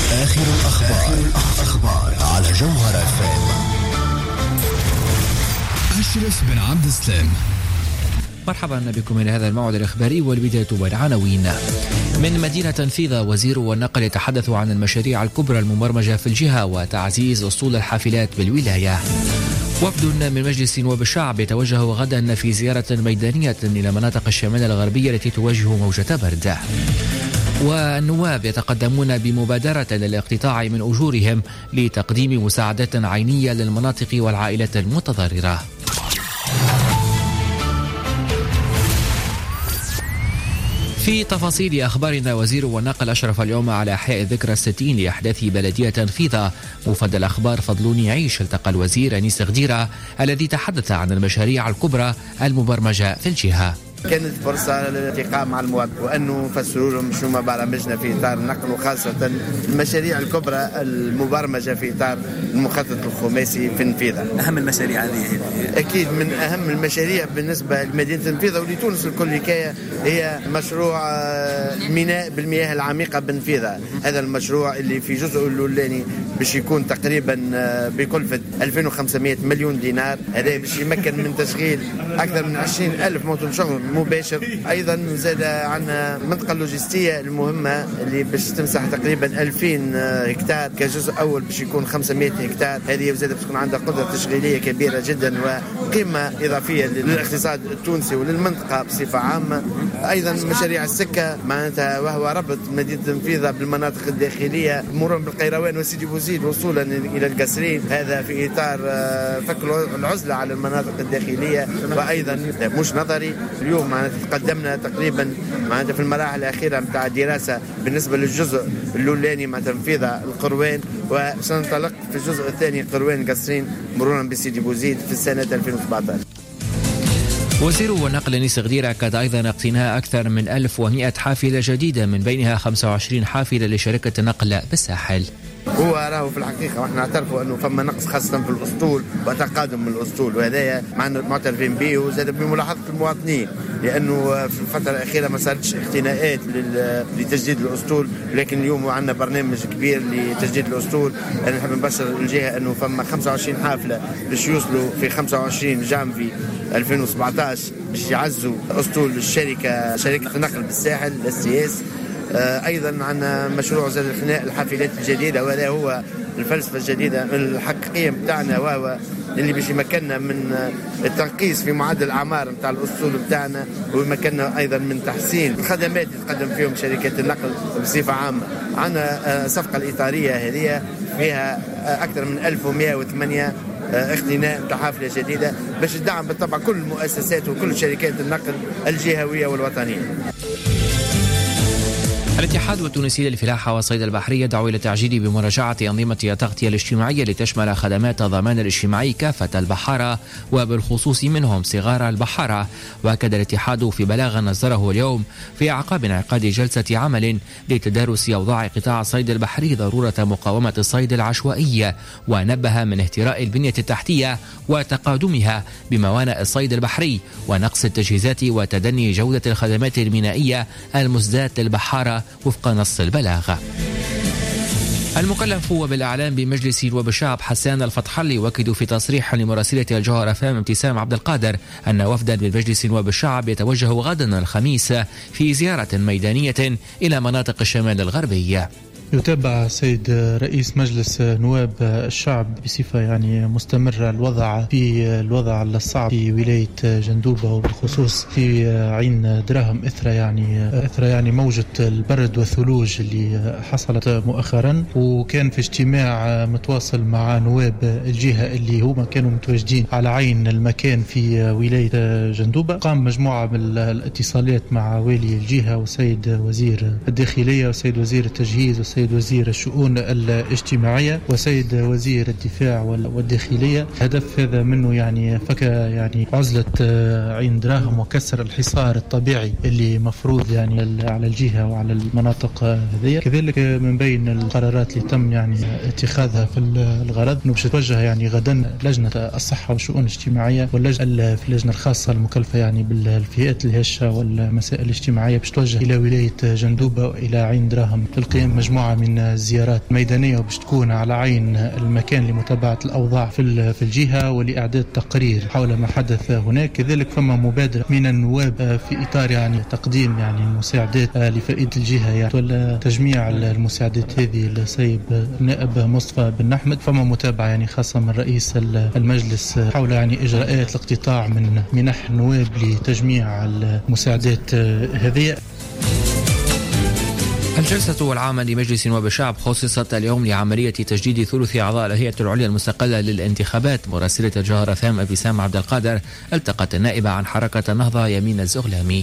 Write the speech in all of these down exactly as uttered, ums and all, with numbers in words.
آخر الأخبار, الأخبار على جوهر إف إم. أشرف بن عبد السلام. مرحبا بكم من هذا الموعد الإخباري، والبداية بالعناوين. من مدينة تنفيذ، وزير والنقل يتحدث عن المشاريع الكبرى المبرمجة في الجهة وتعزيز أسطول الحافلات بالولاية. وفد من مجلس نواب الشعب يتوجه غدا في زيارة ميدانية إلى مناطق الشمال الغربية التي تواجه موجة برد. والنواب يتقدمون بمبادرة للاقتطاع من أجورهم لتقديم مساعدات عينية للمناطق والعائلات المتضررة. في تفاصيل أخبارنا، وزير والنقل أشرف اليوم على إحياء الذكرى الستين لأحداث بلدية تنفيذ. مفد الأخبار فضلوني عيش التقى الوزير أنيس غديرة الذي تحدث عن المشاريع الكبرى المبرمجة في الجهة. كانت فرصة للالتقاء مع المواطن وأنه نفسروا لهم شنو ما برمجنا في إطار النقل، وخاصة المشاريع الكبرى المبرمجة في إطار المخطط الخماسي في النفيذة. أهم المشاريع هذه أكيد من أهم المشاريع بالنسبة لمدينة النفيذة ولتونس الكل حكاية هي مشروع ميناء بالمياه العميقة بالنفيذة. هذا المشروع اللي في جزء الأولاني باش يكون تقريبا بكلفة ألفين وخمسمائة مليون دينار. هذا باش يمكن من تشغيل أكثر من عشرين ألف موطن شغل مباشر. ايضا زاد عندنا منطقه لوجستيه المهمه اللي باش تمسح تقريبا ألفين هكتار كجزء اول، باش يكون خمسمائة هكتار. هذه زاد باش تكون عندها قدره تشغيليه كبيره جدا وقيمه اضافيه للاقتصاد التونسي وللمنطقه بصفه عامه. ايضا مشاريع السكه معناتها وهو ربط مدينه النفيذه بالمناطق الداخليه مرورا بالقيروان وسيدي بوزيد وصولا الى القصرين، هذا في اطار فك العزله على المناطق الداخليه. وايضا مش نظري اليوم معناتها تقدمنا تقريبا معناتها في المراحل الأخيرة متاع الدراسة بالنسبة للجزء الأولاني مع تنفيذ القروان، وسننطلق في الجزء الثاني قروان قصرين مرورا بسيدي بوزيد في السنة ألفين وسبعة عشر. وزير والنقل أنيس غديرة أكد أيضا اقتناء أكثر من ألف ومئة حافلة جديدة، من بينها خمسة وعشرين حافلة لشركة النقل بالساحل. هو راه في الحقيقة ونحن نعترفوا أنه فما نقص خاصة في الأسطول وتقادم من الأسطول، وهذا معترفين به وزاد بملاحظة المواطنين، لأنه في الفترة الأخيرة ما صارتش اقتناءات لتجديد الأسطول، لكن اليوم عندنا برنامج كبير لتجديد الأسطول. أنا نحب نبشر الجهة أنه فما خمسة وعشرين حافلة باش يوصلوا في خمسة وعشرين جانفي ألفين وسبعة عشر باش يعزوا أسطول الشركة شركة النقل بالساحل اس تي اس. أيضا عندنا مشروع زاد الخناء الحافلات الجديدة، وهذا هو الفلسفة الجديدة الحقيقية بتاعنا، وهو اللي باش يمكننا من التنقيص في معدل الأعمار متاع الأسطول بتاعنا، ويمكننا أيضا من تحسين الخدمات اللي تقدم فيهم شركات النقل بصفة عامة. عندنا الصفقة الإطارية هذه فيها أكثر من ألف ومئة وثمانية اقتناء متاع حافلة جديدة باش تدعم بالطبع كل المؤسسات وكل شركات النقل الجهوية والوطنية. الاتحاد التونسي للفلاحة والصيد البحري يدعو إلى تعجيل بمراجعة أنظمة التغطية الاجتماعية لتشمل خدمات الضمان الاجتماعي كافة البحارة وبالخصوص منهم صغار البحارة. وأكد الاتحاد في بلاغ نصدره اليوم في أعقاب انعقاد جلسة عمل لتدارس أوضاع قطاع الصيد البحري ضرورة مقاومة الصيد العشوائي، ونبه من اهتراء البنية التحتية وتقادمها بموانئ الصيد البحري ونقص التجهيزات وتدني جودة الخدمات المينائية المزدات للبحارة وفق نص البلاغ. المكلف بالإعلام بمجلس نواب الشعب حسان الفتحلي يؤكد في تصريح لمراسلة الجوهر إف إم ابتسام عبد القادر أن وفدا من مجلس نواب الشعب يتوجه غدا الخميس في زيارة ميدانية إلى مناطق الشمال الغربي. يتابع سيد رئيس مجلس نواب الشعب بصفة يعني مستمرة الوضع في الوضع الصعب في ولاية جندوبة، وبالخصوص في عين دراهم إثر يعني إثر يعني موجة البرد والثلوج اللي حصلت مؤخرا. وكان في اجتماع متواصل مع نواب الجهة اللي هما كانوا متواجدين على عين المكان في ولاية جندوبة. قام مجموعة من الاتصالات مع والي الجهة وسيد وزير الداخلية وسيد وزير التجهيز وسيد سيد وزير الشؤون الاجتماعية وسيد وزير الدفاع والداخلية. هدف هذا منه يعني فك يعني عزلة عين دراهم وكسر الحصار الطبيعي اللي مفروض يعني على الجهة وعلى المناطق هذه. كذلك من بين القرارات اللي تم يعني اتخاذها في الغرض انه باش تتوجه يعني غدا لجنة الصحة والشؤون الاجتماعية واللجنة في اللجنة الخاصة المكلفة يعني بالفئات الهشة والمسائل الاجتماعية باش توجه إلى ولاية جندوبة وإلى عين دراهم للقيام مجموعة مجموعة من الزيارات ميدانية وباش تكون على عين المكان لمتابعة الأوضاع في في الجهة ولإعداد تقرير حول ما حدث هناك. كذلك فما مبادرة من النواب في إطار يعني تقديم يعني المساعدات لفائدة الجهة يعني وتجميع المساعدات هذه السيد النائب مصطفى بن أحمد. فما متابعة يعني خاصة من رئيس المجلس حول يعني إجراءات الاقتطاع من منح النواب لتجميع المساعدات هذه. الجلسة العامة لمجلس نواب الشعب خصصت اليوم لعملية تجديد ثلث أعضاء الهيئة العليا المستقلة للانتخابات. مراسلة الجوهرة فام ابتسام عبد القادر التقت النائبة عن حركة النهضة يمين الزغلامي.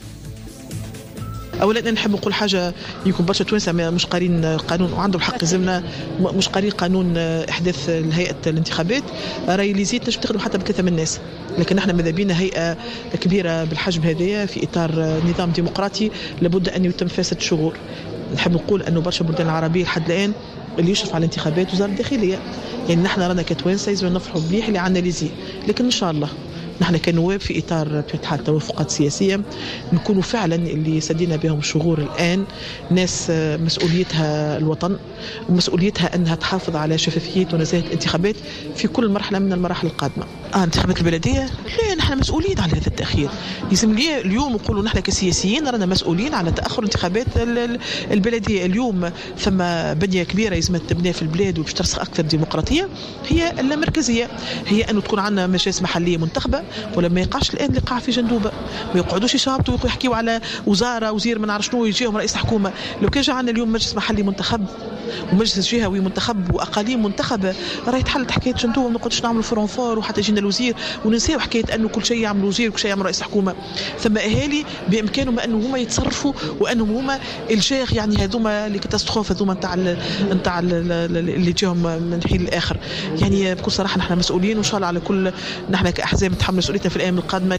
اولا نحب نقول حاجه، يكون برشا توانسه مش قارين القانون وعندهم حق يلزمنا مش قارين قانون احداث هيئه الانتخابات. راي اللي زيد تنجم تخدم حتى بثلاثه من الناس، لكن احنا ماذا بينا هيئه كبيره بالحجم هذايا في اطار نظام ديمقراطي لابد ان يتم فاسد شغور. نحب نقول انه برشا بلدان العربيه لحد الان اللي يشرف على الانتخابات وزاره الداخليه، يعني نحن رانا كتوانسه لازم نفرحوا مليح اللي عندنا ليزي، لكن ان شاء الله نحن كنواب في إطار اتحاد التوافقات السياسية نكونوا فعلا اللي سدينا بهم الشغور الآن ناس مسؤوليتها الوطن ومسؤوليتها أنها تحافظ على شفافية ونزاهة الانتخابات في كل مرحلة من المراحل القادمة. آه انتخابات البلدية لا نحن مسؤولين على هذا التأخير. يلزم لي اليوم نقولوا نحن كسياسيين رانا مسؤولين على تأخر انتخابات البلدية. اليوم ثم بنية كبيرة يلزم تبنى في البلاد وباش ترسخ أكثر ديمقراطية، هي المركزية هي أنه تكون عندنا مجالس محلية منتخبة، ولا ما يقعش الان اللي قاع في جندوبه ما يقعدوش يشابطوا ويحكيوا على وزاره وزير ما نعرف شنو يجيهم رئيس حكومه. لو كان جا عندنا اليوم مجلس محلي منتخب ومجلس جهوي منتخب واقاليم منتخبه راهي تحلت حكايه جندوبه، ما نقعدوش نعملوا فرونفور وحتى يجينا الوزير وننساو حكايه انه كل شيء يعمل وزير وكل شيء يعمل رئيس حكومه. ثم اهالي بامكانهم انه هما يتصرفوا وانهم هما الجاغ يعني هذوما اللي كاتاستروف هذوما نتاع نتاع اللي جاهم من حين الاخر. يعني بكل صراحه نحن مسؤولين وان شاء الله على كل نحن كاحزاب نتحمل مسؤوليتنا في الايام القادمه.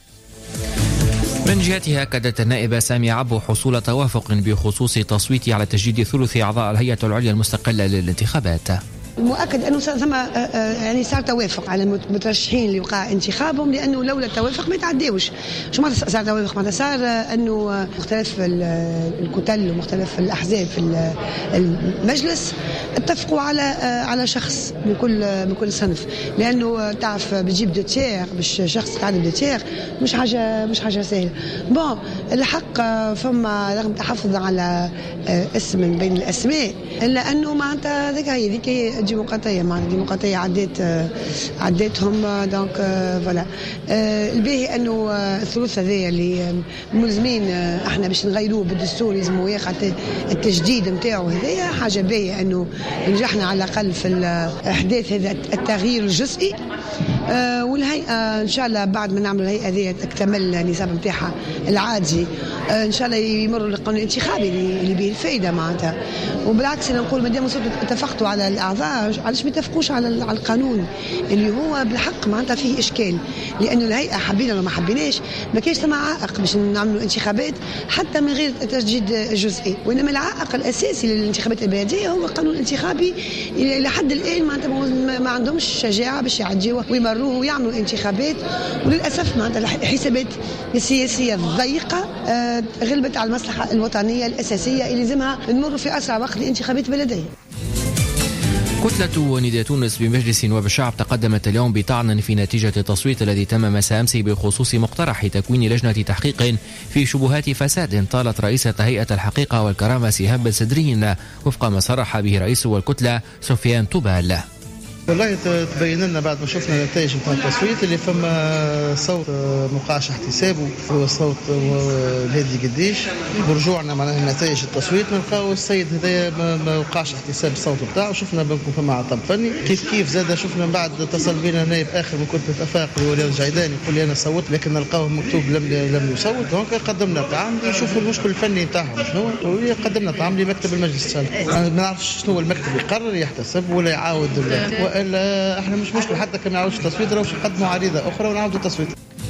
من جهتها أكدت النائبة سامية عبو حصول توافق بخصوص تصويت على تجديد ثلث أعضاء الهيئة العليا المستقلة للانتخابات. المؤكد انه ثم يعني صار توافق على المترشحين اللي وقع انتخابهم، لانه لولا التوافق ما يتعداوش. شو معناتها صار توافق؟ معناتها صار انه مختلف الكتل ومختلف الاحزاب في المجلس اتفقوا على على شخص من كل من كل صنف، لانه تعرف بتجيب دو تير باش شخص يتعدى دو تير مش حاجه مش حاجه سهله. بون الحق فما رغم تحفظ على اسم من بين الاسماء، الا انه معناتها ذيك هي ذيك ديمقراطيه معناتها ديمقراطيه عديت عديتهم دونك فوالا. الباهي انه الثلث هذايا اللي ملزمين احنا باش نغيروه بالدستور لازم يقع التجديد نتاعو، هذايا حاجه باهيه انه نجحنا على الاقل في احداث هذا التغيير الجزئي. آه والهيئه ان شاء الله بعد ما نعمل الهيئه هذه تكتمل النظام نتاعها العادي آه ان شاء الله يمروا للقانون الانتخابي اللي به الفائده معناتها. وبالعكس انا نقول ما دام اتفقتوا على الاعضاء علاش ما يتفقوش على على القانون اللي هو بالحق معناتها فيه اشكال، لانه الهيئه حبينا ولا ما حبيناش ما كاينش ثم عائق باش نعملوا انتخابات حتى من غير تجديد جزئي، وانما العائق الاساسي للانتخابات البلديه هو القانون الانتخابي اللي لحد الان معناتها ما عندهمش شجاعه باش يعديوه ويمروه ويعملوا انتخابات. وللاسف معناتها الحسابات السياسيه الضيقه آه غلبت على المصلحه الوطنيه الاساسيه اللي لازمها نمر في اسرع وقت لانتخابات بلديه. كتلة نداء تونس بمجلس نواب الشعب تقدمت اليوم بطعن في نتيجة التصويت الذي تم مساء أمس بخصوص مقترح تكوين لجنة تحقيق في شبهات فساد طالت رئيسة هيئة الحقيقة والكرامة سهام بن سدرين وفق ما صرح به رئيس الكتلة سفيان طوبال. والله تبين لنا بعد ما شفنا نتائج نتاع التصويت اللي فما صوت مقاش احتسابه وصوت الهادي قديش برجوعنا معناها نتائج التصويت نلقاو السيد هذايا ما وقعش احتساب الصوت نتاعو. شفنا بنكون فما عطب فني كيف كيف زاد شفنا بعد اتصل بينا نائب اخر من كتله افاق وليد الجعيداني يقول لي انا صوت لكن نلقاوه مكتوب لم لم يصوت. دونك قدمنا طعام نشوفوا المشكل الفني نتاعهم شنو، وقدمنا طعام لمكتب المجلس. ما نعرفش شنو المكتب يقرر يحتسب ولا يعاود الا احنا مش مشكل حتى كان يعاودش التصويت راهو نقدموا عريضه اخرى ونعاودوا التصويت.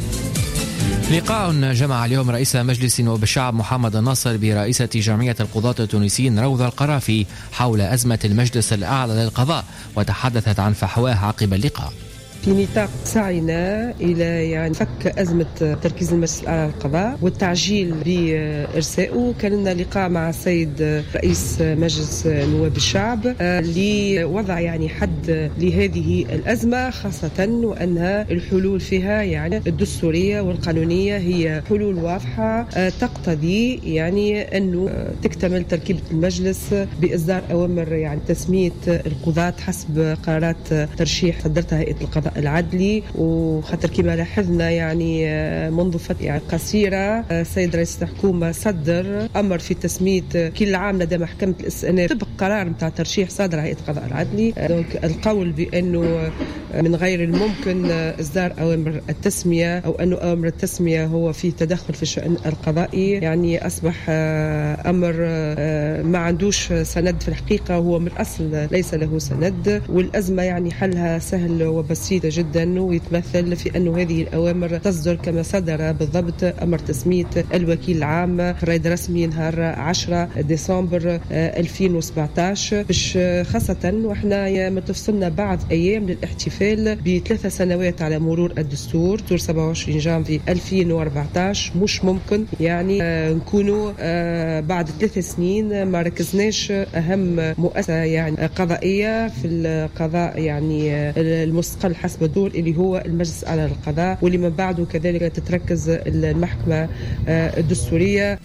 لقاء جمع اليوم رئيس مجلس نواب الشعب محمد الناصر برئيسة جمعية القضاة التونسيين روضة القرافي حول أزمة المجلس الأعلى للقضاء، وتحدثت عن فحواه عقب اللقاء. في نطاق سعينا إلى يعني فك أزمة تركيز المجلس الأعلى للقضاء والتعجيل بإرسائه. كان لنا لقاء مع السيد رئيس مجلس نواب الشعب لوضع يعني حد لهذه الأزمة، خاصة وأنها الحلول فيها يعني الدستورية والقانونية هي حلول واضحة تقتضي يعني أنه تكتمل تركيبة المجلس بإصدار أوامر يعني تسمية القضاة حسب قرارات ترشيح صدرتها هيئة القضاء العدلي. وخاطر كما لاحظنا يعني منذ فترة يعني قصيرة السيد رئيس الحكومة صدر أمر في تسمية كل عام لدى محكمة الاستئناف طبق قرار متاع ترشيح صادر هيئة القضاء العدلي. دونك القول بأنه من غير الممكن إصدار أوامر التسمية أو أنه أوامر التسمية هو في تدخل في الشأن القضائي يعني أصبح أمر ما عندوش سند في الحقيقة، هو من الأصل ليس له سند. والأزمة يعني حلها سهل وبسيطة جدا، ويتمثل في أنه هذه الأوامر تصدر كما صدر بالضبط أمر تسمية الوكيل العام رائد رسمي نهار عشرة ديسمبر ألفين وسبعطاش، باش خاصة وإحنا متفصلنا بعض أيام للاحتفال بثلاثة سنوات على مرور الدستور دستور سبعة وعشرين جانفي ألفين وأربعطاش. مش ممكن يعني نكونوا بعد ثلاث سنين ما ركزناش أهم مؤسسة يعني قضائية في القضاء يعني المستقل حسب الدور اللي هو المجلس الأعلى للقضاء، واللي من بعده كذلك تتركز المحكمة الدستورية.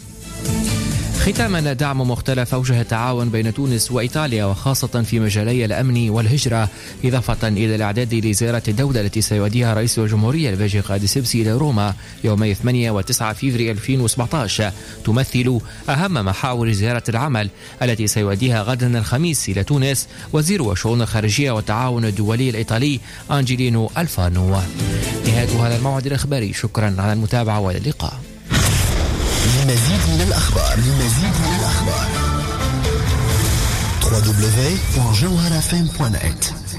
ختاما، دعم مختلف أوجه التعاون بين تونس وإيطاليا وخاصة في مجالي الأمن والهجرة، إضافة إلى الإعداد لزيارة الدولة التي سيوديها رئيس الجمهورية الباجي قائد السبسي إلى روما يومي ثمانية وتسعة فبراير ألفين وسبعطاش، تمثل أهم محاور زيارة العمل التي سيوديها غدا الخميس إلى تونس وزير الشؤون الخارجية والتعاون الدولي الإيطالي أنجيلينو ألفانو. نهاية هذا الموعد الإخباري، شكرا على المتابعة والى اللقاء. للمزيد من الأخبار للمزيد من الأخبار دبليو دبليو دبليو دوت جوهرة إف إم دوت نت.